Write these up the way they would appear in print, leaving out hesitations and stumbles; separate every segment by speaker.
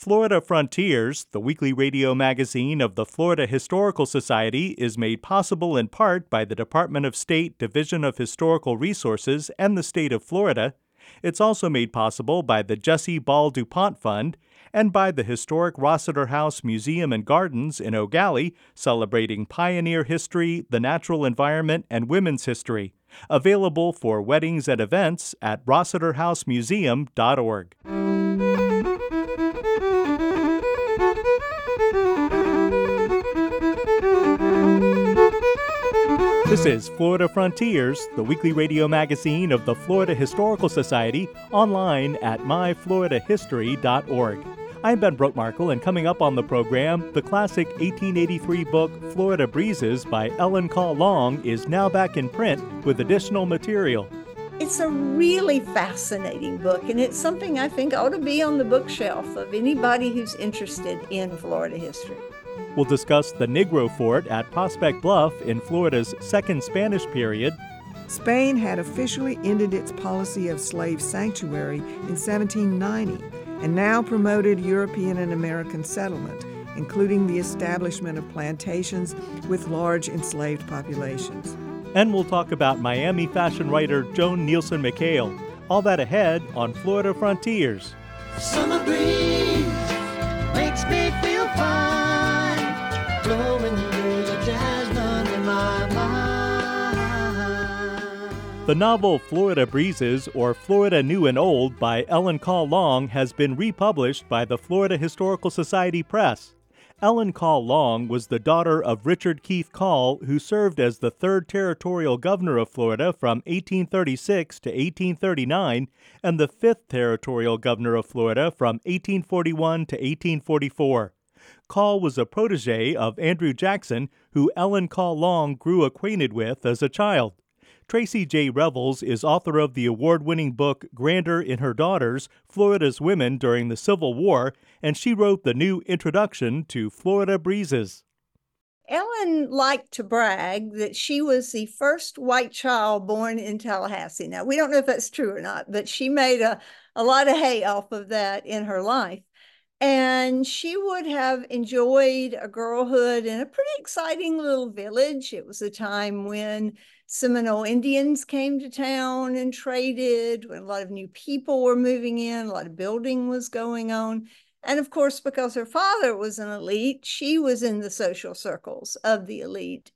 Speaker 1: Florida Frontiers, the weekly radio magazine of the Florida Historical Society, is made possible in part by the Department of State Division of Historical Resources and the state of Florida. It's also made possible by the Jesse Ball DuPont Fund and by the historic Rossiter House Museum and Gardens in Eau Gallie, celebrating pioneer history, the natural environment, and women's history. Available for weddings and events at rossiterhousemuseum.org. This is Florida Frontiers, the weekly radio magazine of the Florida Historical Society, online at myfloridahistory.org. I'm Ben Brookmarkle, and coming up on the program, the classic 1883 book Florida Breezes by Ellen Call Long is now back in print with additional material.
Speaker 2: It's a really fascinating book, and it's something I think ought to be on the bookshelf of anybody who's interested in Florida history.
Speaker 1: We'll discuss the Negro Fort at Prospect Bluff in Florida's second Spanish period.
Speaker 3: Spain had officially ended its policy of slave sanctuary in 1790 and now promoted European and American settlement, including the establishment of plantations with large enslaved populations.
Speaker 1: And we'll talk about Miami fashion writer Joan Nielsen McHale. All that ahead on Florida Frontiers.
Speaker 4: Summer breeze makes me feel fine. Blowing through the jasmine in my mind.
Speaker 1: The novel Florida Breezes, or Florida New and Old, by Ellen Call Long has been republished by the Florida Historical Society Press. Ellen Call Long was the daughter of Richard Keith Call, who served as the 3rd Territorial Governor of Florida from 1836 to 1839, and the 5th Territorial Governor of Florida from 1841 to 1844. Call was a protege of Andrew Jackson, who Ellen Call Long grew acquainted with as a child. Tracy J. Revels is author of the award-winning book Grander in Her Daughters, Florida's Women During the Civil War, and she wrote the new introduction to Florida Breezes.
Speaker 2: Ellen liked to brag that she was the first white child born in Tallahassee. Now, we don't know if that's true or not, but she made a lot of hay off of that in her life. And she would have enjoyed a girlhood in a pretty exciting little village. It was a time when Seminole Indians came to town and traded, when a lot of new people were moving in, a lot of building was going on. And of course, because her father was an elite, she was in the social circles of the elite.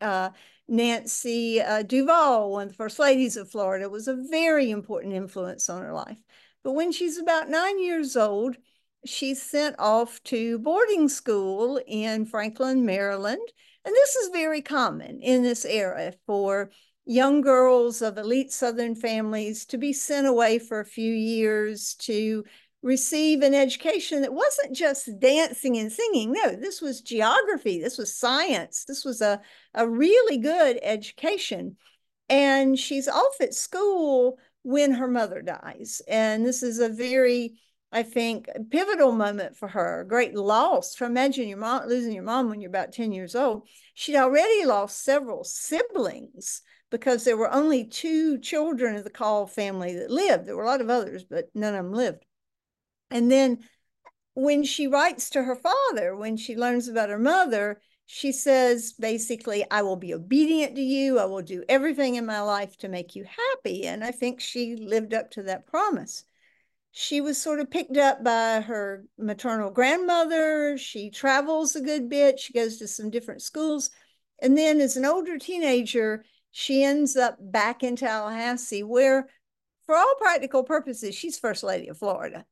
Speaker 2: Nancy Duval, one of the first ladies of Florida, was a very important influence on her life. But when she's about 9 years old, she's sent off to boarding school in Franklin, Maryland. And this is very common in this era for young girls of elite Southern families to be sent away for a few years to receive an education that wasn't just dancing and singing. No, this was geography. This was science. This was a really good education. And she's off at school when her mother dies. And this is a very, I think, pivotal moment for her, a great loss. Imagine your mom losing your mom when you're about 10 years old. She'd already lost several siblings because there were only 2 children of the Call family that lived. There were a lot of others, but none of them lived. And then when she writes to her father, when she learns about her mother, she says, basically, I will be obedient to you. I will do everything in my life to make you happy. And I think she lived up to that promise. She was sort of picked up by her maternal grandmother. She travels a good bit. She goes to some different schools. And then as an older teenager, she ends up back in Tallahassee, where, for all practical purposes, she's First Lady of Florida,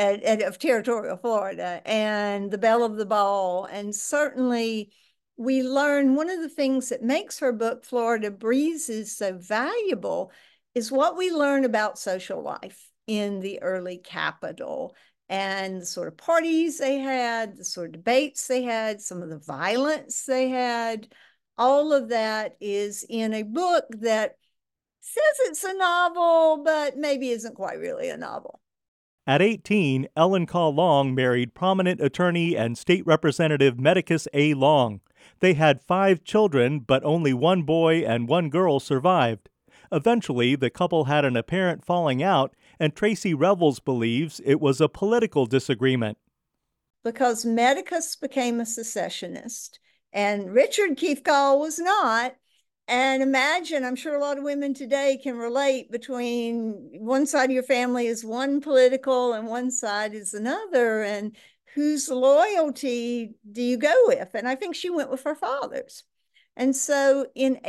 Speaker 2: of Territorial Florida, and the belle of the ball. And certainly we learn one of the things that makes her book, Florida Breezes, so valuable is what we learn about social life in the early capital and the sort of parties they had, the sort of debates they had, some of the violence they had. All of that is in a book that says it's a novel, but maybe isn't quite really a novel.
Speaker 1: At 18, Ellen Call Long married prominent attorney and state representative Medicus A. Long. They had 5 children, but only 1 boy and 1 girl survived. Eventually, the couple had an apparent falling out, and Tracy Revels believes it was a political disagreement.
Speaker 2: because Medicus became a secessionist and Richard Keith Gall was not. And imagine, I'm sure a lot of women today can relate between one side of your family is one political and one side is another. And whose loyalty do you go with? And I think she went with her father's. And so in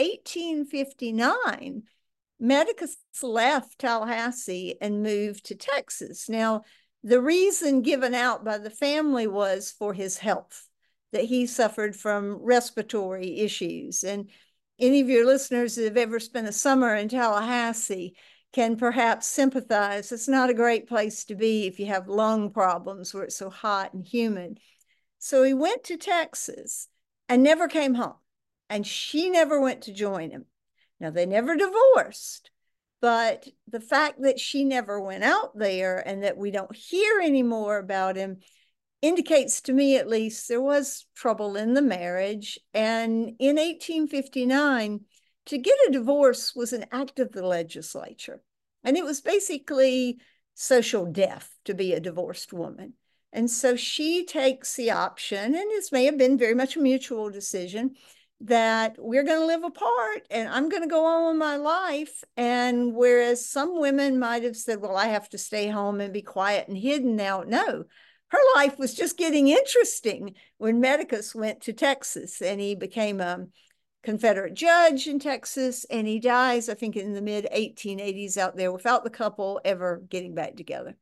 Speaker 2: 1859, Medicus left Tallahassee and moved to Texas. Now, the reason given out by the family was for his health, that he suffered from respiratory issues. And any of your listeners that have ever spent a summer in Tallahassee can perhaps sympathize. It's not a great place to be if you have lung problems where it's so hot and humid. So he went to Texas and never came home. And she never went to join him. Now, they never divorced, but the fact that she never went out there and that we don't hear any more about him indicates to me, at least, there was trouble in the marriage. And in 1859, to get a divorce was an act of the legislature. And it was basically social death to be a divorced woman. And so she takes the option, and this may have been very much a mutual decision, that we're going to live apart and I'm going to go on with my life. And whereas some women might have said, well, I have to stay home and be quiet and hidden now. No, her life was just getting interesting when Medicus went to Texas, and he became a Confederate judge in Texas, and he dies, I think, in the mid-1880s out there without the couple ever getting back together.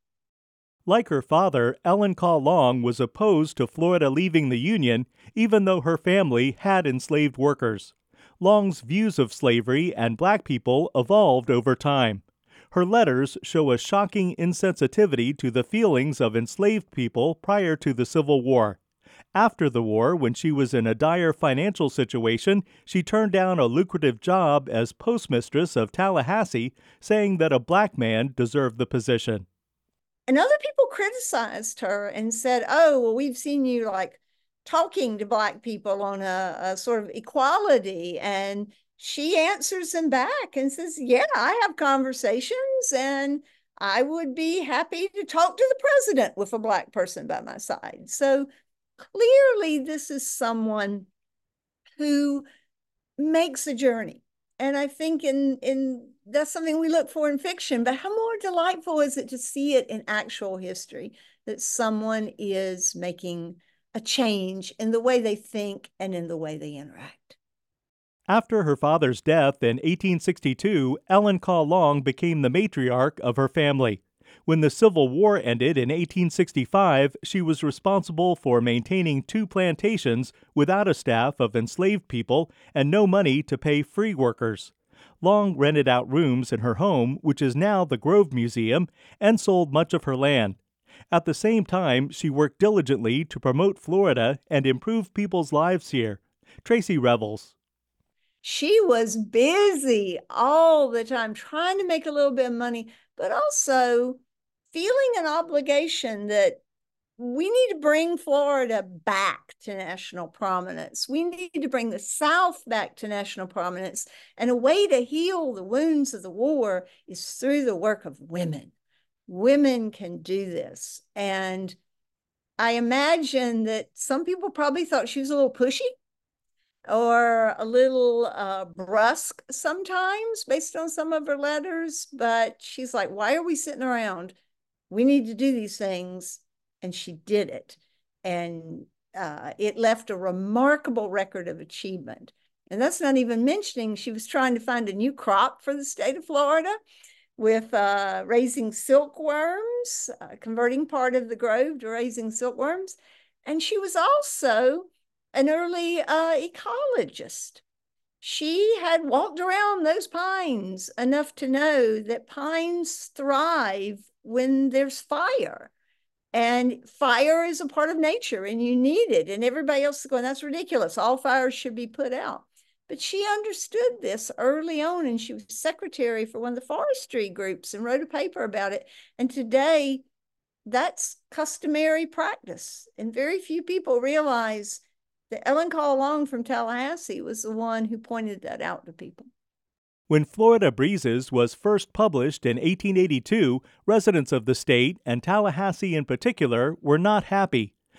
Speaker 1: Like her father, Ellen Call Long was opposed to Florida leaving the Union, even though her family had enslaved workers. Long's views of slavery and black people evolved over time. Her letters show a shocking insensitivity to the feelings of enslaved people prior to the Civil War. After the war, when she was in a dire financial situation, she turned down a lucrative job as postmistress of Tallahassee, saying that a black man deserved the position.
Speaker 2: And other people criticized her and said, oh, well, we've seen you like talking to black people on a sort of equality. And she answers them back and says, yeah, I have conversations and I would be happy to talk to the president with a black person by my side. So clearly this is someone who makes a journey. And I think in that's something we look for in fiction, but how more delightful is it to see it in actual history, that someone is making a change in the way they think and in the way they interact.
Speaker 1: After her father's death in 1862, Ellen Call Long became the matriarch of her family. When the Civil War ended in 1865, she was responsible for maintaining 2 plantations without a staff of enslaved people and no money to pay free workers. Long rented out rooms in her home, which is now the Grove Museum, and sold much of her land. At the same time, she worked diligently to promote Florida and improve people's lives here. Tracy Revels.
Speaker 2: She was busy all the time trying to make a little bit of money, but also feeling an obligation that we need to bring Florida back to national prominence. We need to bring the South back to national prominence. And a way to heal the wounds of the war is through the work of women. Women can do this. And I imagine that some people probably thought she was a little pushy or a little brusque sometimes based on some of her letters, but she's like, why are we sitting around? We need to do these things. And she did it. And it left a remarkable record of achievement. And that's not even mentioning she was trying to find a new crop for the state of Florida with raising silkworms, converting part of the grove to raising silkworms. And she was also an early ecologist. She had walked around those pines enough to know that pines thrive when there's fire. And fire is a part of nature and you need it. And everybody else is going, that's ridiculous. All fires should be put out. But she understood this early on, and she was secretary for one of the forestry groups and wrote a paper about it. And today, that's customary practice. And very few people realize that Ellen Call Long from Tallahassee was the one who pointed that out to people.
Speaker 1: When Florida Breezes was first published in 1882, residents of the state, and Tallahassee in particular, were not happy.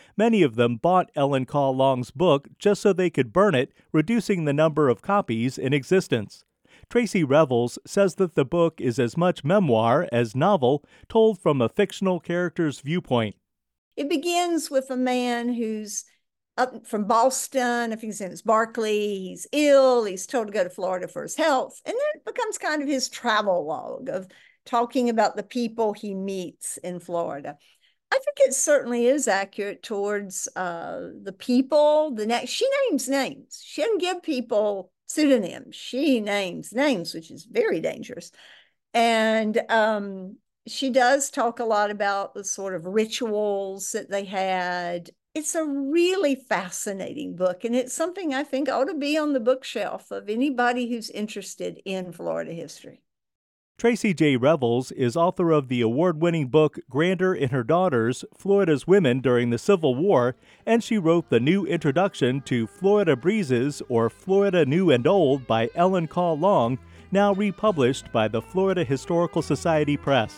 Speaker 1: Many of them bought Ellen Call Long's book just so they could burn it, reducing the number of copies in existence. Tracy Revels says that the book is as much memoir as novel, told from a fictional character's viewpoint.
Speaker 2: It begins with a man who's up from Boston. I think his name is Barkley. He's ill. He's told to go to Florida for his health. And then it becomes kind of his travel log of talking about the people he meets in Florida. I think it certainly is accurate towards the people. She names names. She doesn't give people pseudonyms. She names names, which is very dangerous. And she does talk a lot about the sort of rituals that they had. It's a really fascinating book, and it's something I think ought to be on the bookshelf of anybody who's interested in Florida history.
Speaker 1: Tracy J. Revels is author of the award-winning book Grander in Her Daughters, Florida's Women During the Civil War, and she wrote the new introduction to Florida Breezes, or Florida New and Old by Ellen Call Long, now republished by the Florida Historical Society Press.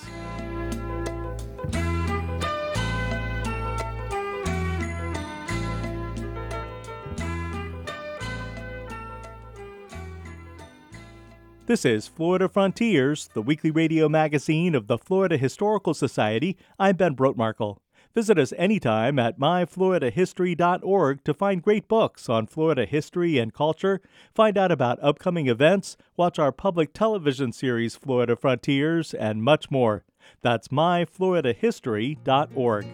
Speaker 1: This is Florida Frontiers, the weekly radio magazine of the Florida Historical Society. I'm Ben Brotmarkle. Visit us anytime at myfloridahistory.org to find great books on Florida history and culture, find out about upcoming events, watch our public television series Florida Frontiers, and much more. That's myfloridahistory.org.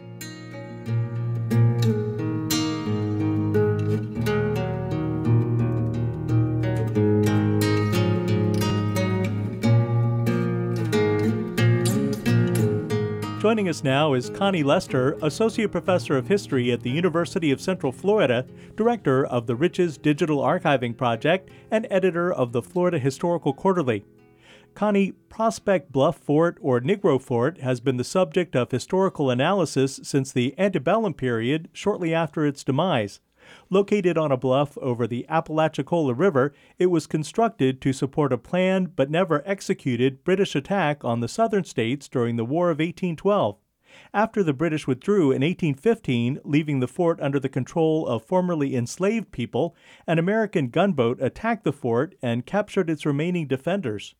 Speaker 1: Joining us now is Connie Lester, Associate Professor of History at the University of Central Florida, Director of the Riches Digital Archiving Project, and Editor of the Florida Historical Quarterly. Connie, Prospect Bluff Fort, or Negro Fort, has been the subject of historical analysis since the antebellum period, shortly after its demise. Located on a bluff over the Apalachicola River, it was constructed to support a planned but never executed British attack on the southern states during the War of 1812. After the British withdrew in 1815, leaving the fort under the control of formerly enslaved people, an American gunboat attacked the fort and captured its remaining defenders.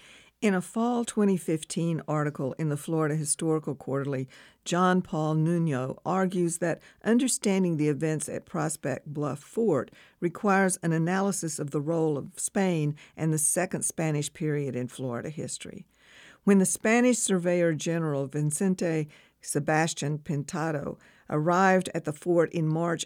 Speaker 3: In a fall 2015 article in the Florida Historical Quarterly, John Paul Nuno argues that understanding the events at Prospect Bluff Fort requires an analysis of the role of Spain and the Second Spanish period in Florida history. When the Spanish Surveyor General Vicente Sebastian Pintado arrived at the fort in March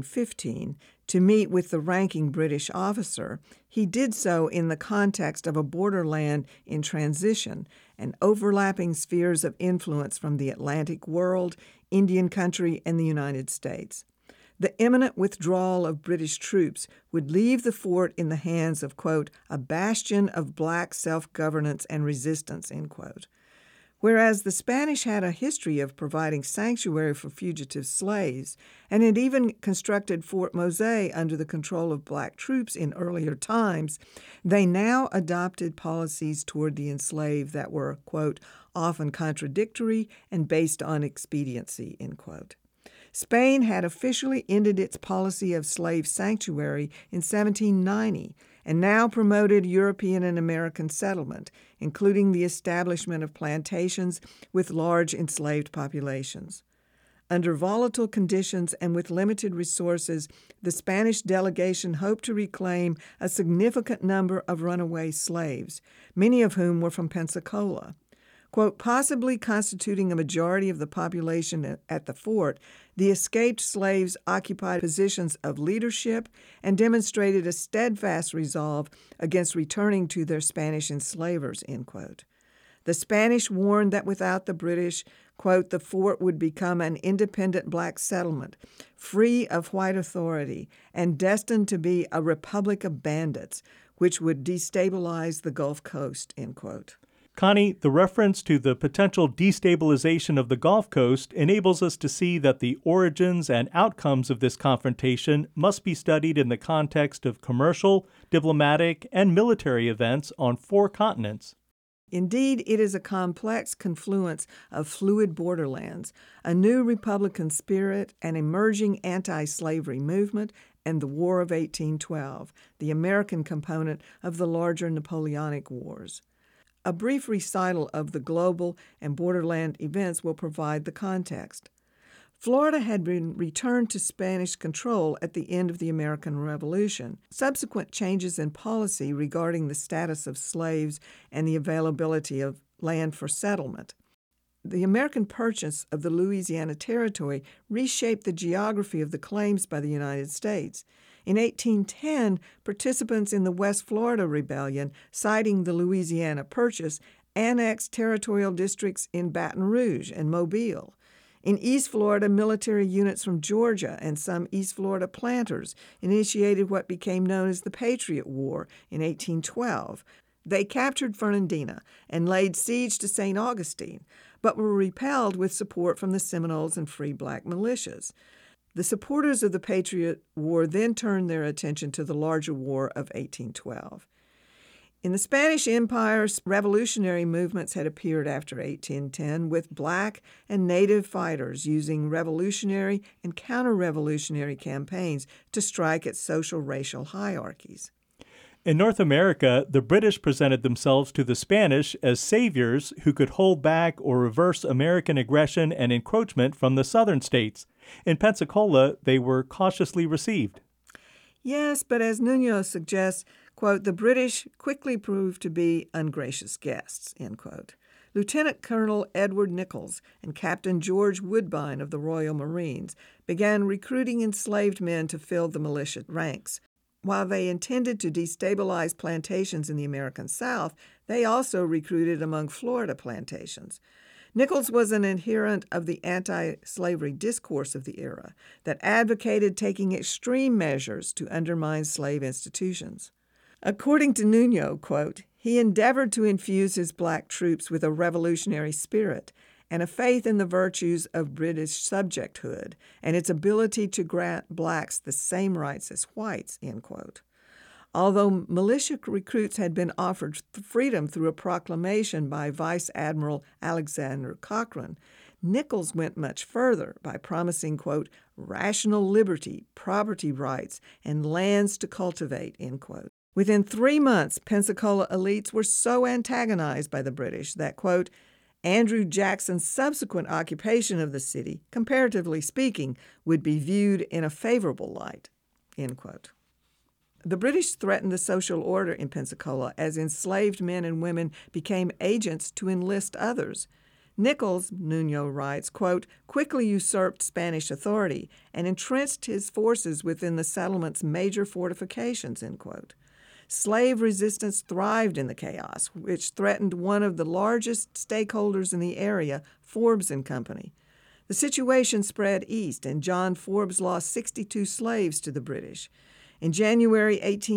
Speaker 3: 1815 to meet with the ranking British officer, he did so in the context of a borderland in transition and overlapping spheres of influence from the Atlantic world, Indian country, and the United States. The imminent withdrawal of British troops would leave the fort in the hands of, quote, a bastion of black self-governance and resistance, end quote. Whereas the Spanish had a history of providing sanctuary for fugitive slaves and had even constructed Fort Mose under the control of black troops in earlier times, they now adopted policies toward the enslaved that were, quote, often contradictory and based on expediency, end quote. Spain had officially ended its policy of slave sanctuary in 1790 and now promoted European and American settlement, including the establishment of plantations with large enslaved populations. Under volatile conditions and with limited resources, the Spanish delegation hoped to reclaim a significant number of runaway slaves, many of whom were from Pensacola. Quote, possibly constituting a majority of the population at the fort, the escaped slaves occupied positions of leadership and demonstrated a steadfast resolve against returning to their Spanish enslavers, end quote. The Spanish warned that without the British, quote, the fort would become an independent black settlement, free of white authority, and destined to be a republic of bandits, which would destabilize the Gulf Coast, end quote.
Speaker 1: Connie, the reference to the potential destabilization of the Gulf Coast enables us to see that the origins and outcomes of this confrontation must be studied in the context of commercial, diplomatic, and military events on 4 continents.
Speaker 3: Indeed, it is a complex confluence of fluid borderlands, a new Republican spirit, an emerging anti-slavery movement, and the War of 1812, the American component of the larger Napoleonic Wars. A brief recital of the global and borderland events will provide the context. Florida had been returned to Spanish control at the end of the American Revolution. Subsequent changes in policy regarding the status of slaves and the availability of land for settlement. The American purchase of the Louisiana Territory reshaped the geography of the claims by the United States. In 1810, participants in the West Florida Rebellion, citing the Louisiana Purchase, annexed territorial districts in Baton Rouge and Mobile. In East Florida, military units from Georgia and some East Florida planters initiated what became known as the Patriot War in 1812. They captured Fernandina and laid siege to St. Augustine, but were repelled with support from the Seminoles and Free Black militias. The supporters of the Patriot War then turned their attention to the larger War of 1812. In the Spanish Empire, revolutionary movements had appeared after 1810 with black and native fighters using revolutionary and counter-revolutionary campaigns to strike at social racial hierarchies.
Speaker 1: In North America, the British presented themselves to the Spanish as saviors who could hold back or reverse American aggression and encroachment from the southern states. In Pensacola, they were cautiously received.
Speaker 3: Yes, but as Nuño suggests, quote, the British quickly proved to be ungracious guests, end quote. Lieutenant Colonel Edward Nichols and Captain George Woodbine of the Royal Marines began recruiting enslaved men to fill the militia ranks. While they intended to destabilize plantations in the American South, they also recruited among Florida plantations. Nichols was an adherent of the anti-slavery discourse of the era that advocated taking extreme measures to undermine slave institutions. According to Nuño, quote, he endeavored to infuse his black troops with a revolutionary spirit and a faith in the virtues of British subjecthood and its ability to grant blacks the same rights as whites, end quote. Although militia recruits had been offered freedom through a proclamation by Vice Admiral Alexander Cochrane, Nichols went much further by promising, quote, rational liberty, property rights, and lands to cultivate, end quote. Within 3 months, Pensacola elites were so antagonized by the British that, quote, Andrew Jackson's subsequent occupation of the city, comparatively speaking, would be viewed in a favorable light, end quote. The British threatened the social order in Pensacola as enslaved men and women became agents to enlist others. Nichols, Nuño writes, quote, quickly usurped Spanish authority and entrenched his forces within the settlement's major fortifications, end quote. Slave resistance thrived in the chaos, which threatened one of the largest stakeholders in the area, Forbes and Company. The situation spread east, and John Forbes lost 62 slaves to the British. In January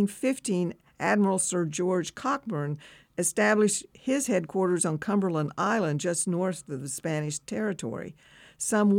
Speaker 3: 1815, Admiral Sir George Cockburn established his headquarters on Cumberland Island just north of the Spanish territory. Some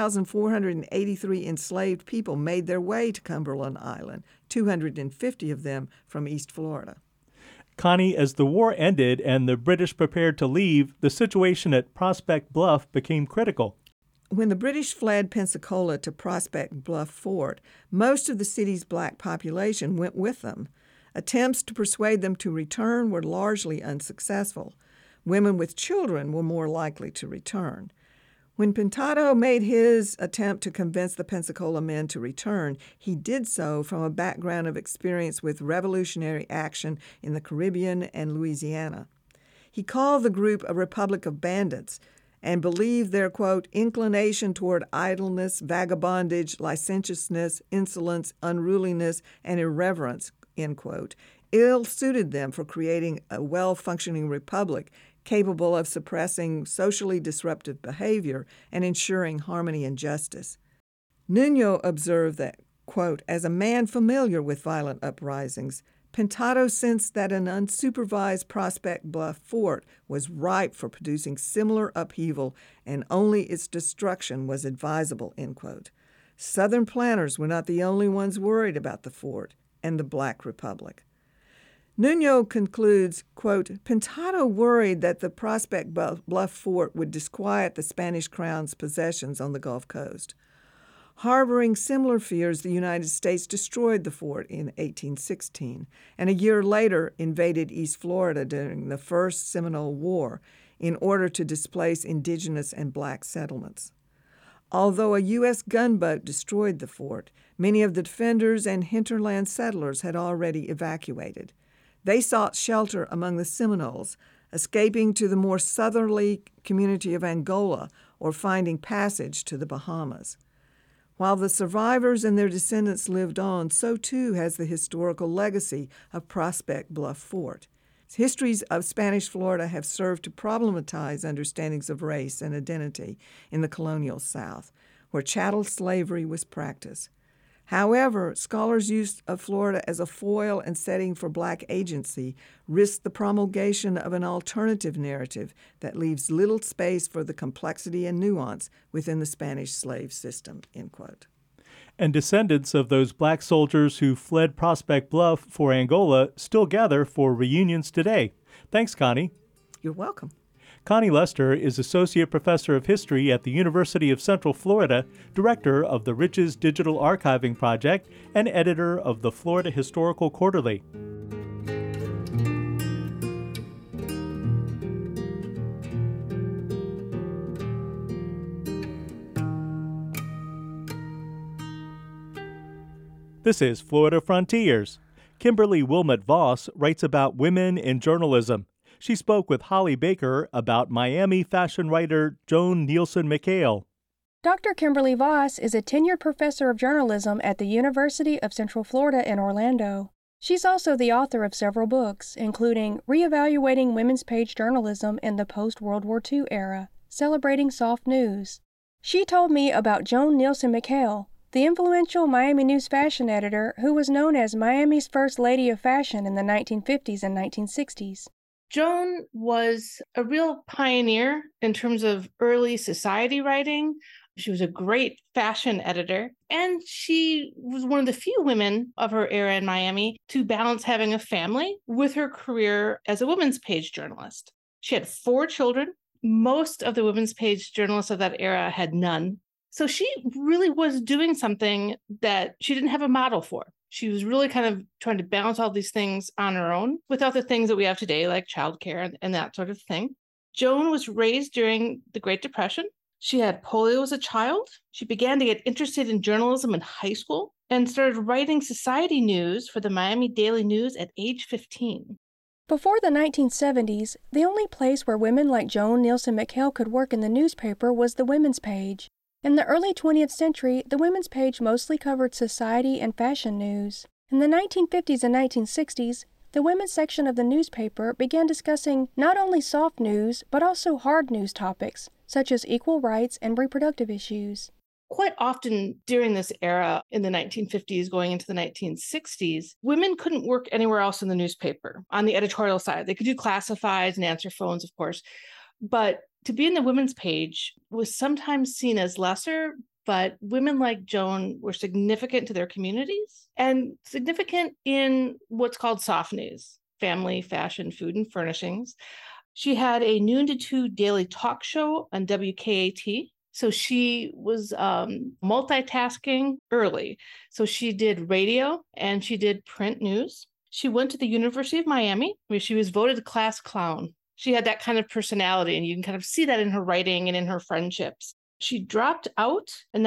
Speaker 3: 1,483 enslaved people made their way to Cumberland Island, 250 of them from East Florida.
Speaker 1: Connie, as the war ended and the British prepared to leave, the situation at Prospect Bluff became critical.
Speaker 3: When the British fled Pensacola to Prospect Bluff Fort, most of the city's black population went with them. Attempts to persuade them to return were largely unsuccessful. Women with children were more likely to return. When Pintado made his attempt to convince the Pensacola men to return, he did so from a background of experience with revolutionary action in the Caribbean and Louisiana. He called the group a republic of bandits and believed their, quote, inclination toward idleness, vagabondage, licentiousness, insolence, unruliness, and irreverence, end quote, ill-suited them for creating a well-functioning republic capable of suppressing socially disruptive behavior and ensuring harmony and justice. Nuño observed that, quote, as a man familiar with violent uprisings, Pintado sensed that an unsupervised Prospect Bluff fort was ripe for producing similar upheaval and only its destruction was advisable, end quote. Southern planters were not the only ones worried about the fort and the Black Republic. Nuno concludes, quote, Pintado worried that the Prospect Bluff fort would disquiet the Spanish crown's possessions on the Gulf Coast. Harboring similar fears, the United States destroyed the fort in 1816, and a year later invaded East Florida during the First Seminole War in order to displace indigenous and black settlements. Although a U.S. gunboat destroyed the fort, many of the defenders and hinterland settlers had already evacuated. They sought shelter among the Seminoles, escaping to the more southerly community of Angola or finding passage to the Bahamas. While the survivors and their descendants lived on, so too has the historical legacy of Prospect Bluff Fort. Histories of Spanish Florida have served to problematize understandings of race and identity in the colonial South, where chattel slavery was practiced. However, scholars' use of Florida as a foil and setting for black agency risk the promulgation of an alternative narrative that leaves little space for the complexity and nuance within the Spanish slave system, end quote.
Speaker 1: And descendants of those black soldiers who fled Prospect Bluff for Angola still gather for reunions today. Thanks, Connie.
Speaker 3: You're welcome.
Speaker 1: Connie Lester is Associate Professor of History at the University of Central Florida, Director of the Riches Digital Archiving Project, and editor of the Florida Historical Quarterly. This is Florida Frontiers. Kimberly Wilmot Voss writes about women in journalism. She spoke with Holly Baker about Miami fashion writer Joan Nielsen McHale.
Speaker 5: Dr. Kimberly Voss is a tenured professor of journalism at the University of Central Florida in Orlando. She's also the author of several books, including Reevaluating Women's Page Journalism in the Post-World War II Era, Celebrating Soft News. She told me about Joan Nielsen McHale, the influential Miami News fashion editor who was known as Miami's first lady of fashion in the 1950s and 1960s.
Speaker 6: Joan was a real pioneer in terms of early society writing. She was a great fashion editor, and she was one of the few women of her era in Miami to balance having a family with her career as a women's page journalist. She had 4 children. Most of the women's page journalists of that era had none. So she really was doing something that she didn't have a model for. She was really kind of trying to balance all these things on her own without the things that we have today, like childcare and that sort of thing. Joan was raised during the Great Depression. She had polio as a child. She began to get interested in journalism in high school and started writing society news for the Miami Daily News at age 15.
Speaker 5: Before the 1970s, the only place where women like Joan Nielsen McHale could work in the newspaper was the Women's Page. In the early 20th century, the Women's Page mostly covered society and fashion news. In the 1950s and 1960s, the women's section of the newspaper began discussing not only soft news, but also hard news topics, such as equal rights and reproductive issues.
Speaker 6: Quite often during this era, in the 1950s going into the 1960s, women couldn't work anywhere else in the newspaper on the editorial side. They could do classifieds and answer phones, of course, but to be in the Women's Page was sometimes seen as lesser, but women like Joan were significant to their communities and significant in what's called soft news, family, fashion, food, and furnishings. She had a noon to 2 daily talk show on WKAT. So she was multitasking early. So she did radio and she did print news. She went to the University of Miami, where she was voted class clown. She had that kind of personality, and you can kind of see that in her writing and in her friendships. She dropped out in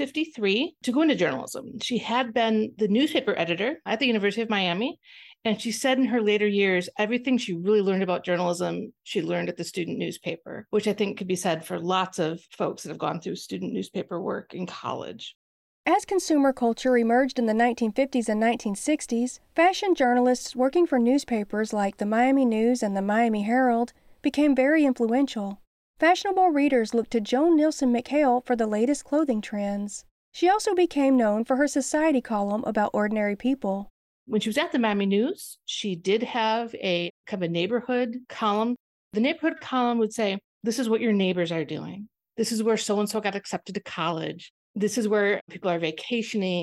Speaker 6: 1953 to go into journalism. She had been the newspaper editor at the University of Miami, and she said in her later years, everything she really learned about journalism, she learned at the student newspaper, which I think could be said for lots of folks that have gone through student newspaper work in college.
Speaker 5: As consumer culture emerged in the 1950s and 1960s, fashion journalists working for newspapers like the Miami News and the Miami Herald became very influential. Fashionable readers looked to Joan Nielsen McHale for the latest clothing trends. She also became known for her society column about ordinary people.
Speaker 6: When she was at the Miami News, she did have a kind of a neighborhood column. The neighborhood column would say, this is what your neighbors are doing. This is where so-and-so got accepted to college. This is where people are vacationing,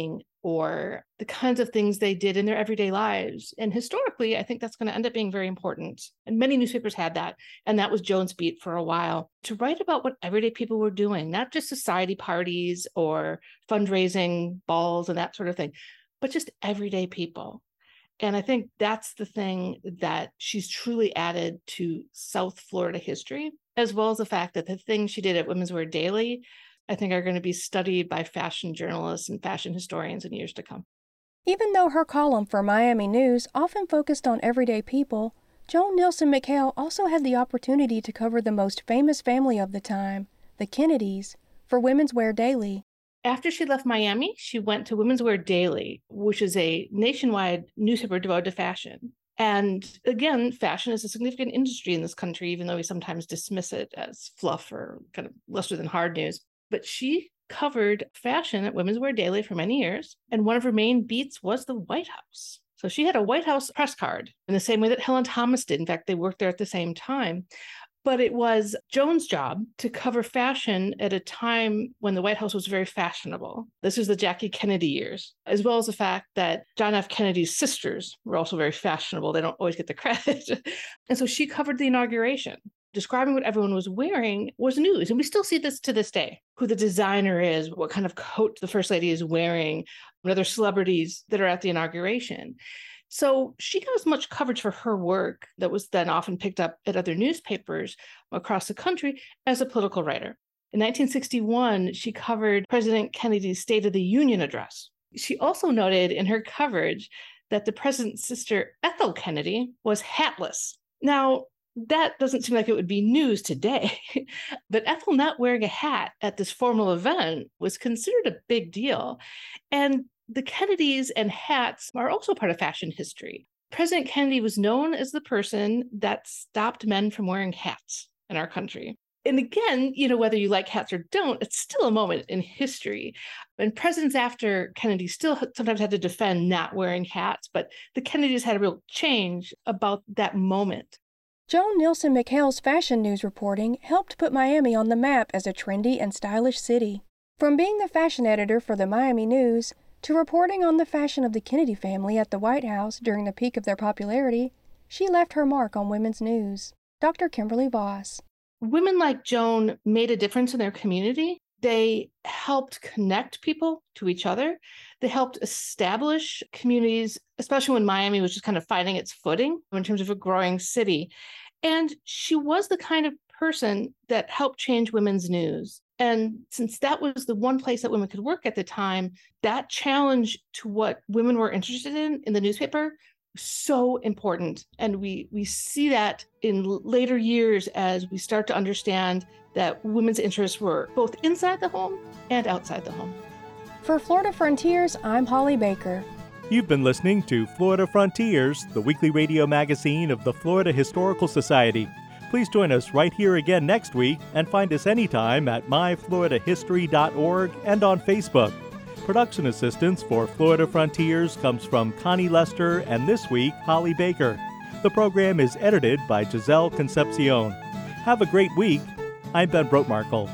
Speaker 6: or the kinds of things they did in their everyday lives. And historically, I think that's going to end up being very important. And many newspapers had that. And that was Joan's beat for a while, to write about what everyday people were doing, not just society parties or fundraising balls and that sort of thing, but just everyday people. And I think that's the thing that she's truly added to South Florida history, as well as the fact that the things she did at Women's Wear Daily, I think, are going to be studied by fashion journalists and fashion historians in years to come.
Speaker 5: Even though her column for Miami News often focused on everyday people, Joan Nielsen McHale also had the opportunity to cover the most famous family of the time, the Kennedys, for Women's Wear Daily.
Speaker 6: After she left Miami, she went to Women's Wear Daily, which is a nationwide newspaper devoted to fashion. And again, fashion is a significant industry in this country, even though we sometimes dismiss it as fluff or kind of lesser than hard news. But she covered fashion at Women's Wear Daily for many years. And one of her main beats was the White House. So she had a White House press card in the same way that Helen Thomas did. In fact, they worked there at the same time. But it was Joan's job to cover fashion at a time when the White House was very fashionable. This was the Jackie Kennedy years, as well as the fact that John F. Kennedy's sisters were also very fashionable. They don't always get the credit. And so she covered the inauguration. Describing what everyone was wearing was news. And we still see this to this day, who the designer is, what kind of coat the First Lady is wearing, and other celebrities that are at the inauguration. So she got as much coverage for her work that was then often picked up at other newspapers across the country as a political writer. In 1961, she covered President Kennedy's State of the Union address. She also noted in her coverage that the president's sister, Ethel Kennedy, was hatless. Now, that doesn't seem like it would be news today, but Ethel not wearing a hat at this formal event was considered a big deal. And the Kennedys and hats are also part of fashion history. President Kennedy was known as the person that stopped men from wearing hats in our country. And again, whether you like hats or don't, it's still a moment in history. And presidents after Kennedy still sometimes had to defend not wearing hats, but the Kennedys had a real change about that moment.
Speaker 5: Joan Nielsen McHale's fashion news reporting helped put Miami on the map as a trendy and stylish city. From being the fashion editor for the Miami News to reporting on the fashion of the Kennedy family at the White House during the peak of their popularity, she left her mark on women's news. Dr. Kimberly Voss.
Speaker 6: Women like Joan made a difference in their community. They helped connect people to each other. They helped establish communities, especially when Miami was just kind of finding its footing in terms of a growing city. And she was the kind of person that helped change women's news. And since that was the one place that women could work at the time, that challenge to what women were interested in the newspaper was so important. And we see that in later years as we start to understand that women's interests were both inside the home and outside the home.
Speaker 5: For Florida Frontiers, I'm Holly Baker.
Speaker 1: You've been listening to Florida Frontiers, the weekly radio magazine of the Florida Historical Society. Please join us right here again next week and find us anytime at myfloridahistory.org and on Facebook. Production assistance for Florida Frontiers comes from Connie Lester and this week, Holly Baker. The program is edited by Giselle Concepcion. Have a great week. I'm Ben Brotmarkle.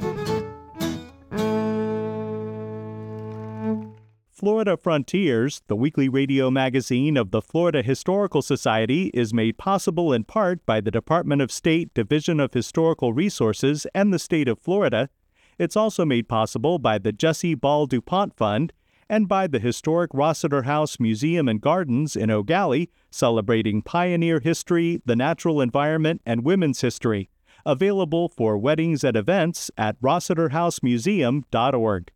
Speaker 1: Florida Frontiers, the weekly radio magazine of the Florida Historical Society, is made possible in part by the Department of State Division of Historical Resources and the state of Florida. It's also made possible by the Jessie Ball DuPont Fund and by the historic Rossiter House Museum and Gardens in Eau Gallie, celebrating pioneer history, the natural environment, and women's history. Available for weddings and events at rossiterhousemuseum.org.